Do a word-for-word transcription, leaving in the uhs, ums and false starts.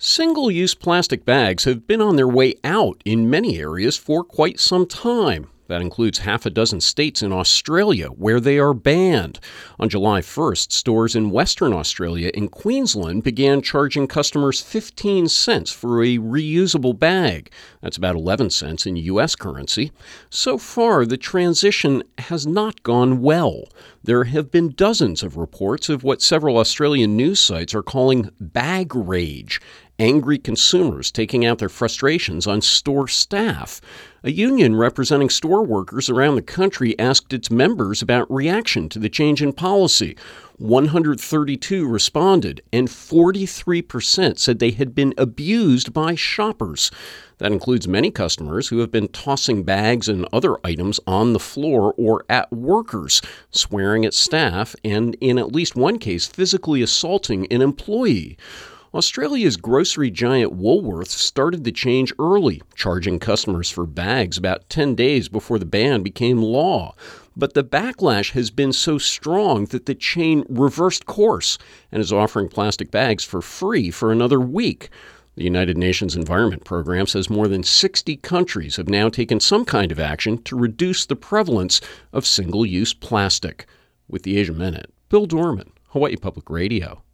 Single-use plastic bags have been on their way out in many areas for quite some time. That includes half a dozen states in Australia where they are banned. On July first, stores in Western Australia and Queensland began charging customers fifteen cents for a reusable bag. That's about eleven cents in U S currency. So far, the transition has not gone well. There have been dozens of reports of what several Australian news sites are calling bag rage. Angry consumers taking out their frustrations on store staff. A union representing store workers around the country asked its members about reaction to the change in policy. one hundred thirty-two responded, and forty-three percent said they had been abused by shoppers. That includes many customers who have been tossing bags and other items on the floor or at workers, swearing at staff, and in at least one case, physically assaulting an employee. Australia's grocery giant Woolworths started the change early, charging customers for bags about ten days before the ban became law. But the backlash has been so strong that the chain reversed course and is offering plastic bags for free for another week. The United Nations Environment Program says more than sixty countries have now taken some kind of action to reduce the prevalence of single-use plastic. With the Asia Minute, Bill Dorman, Hawaii Public Radio.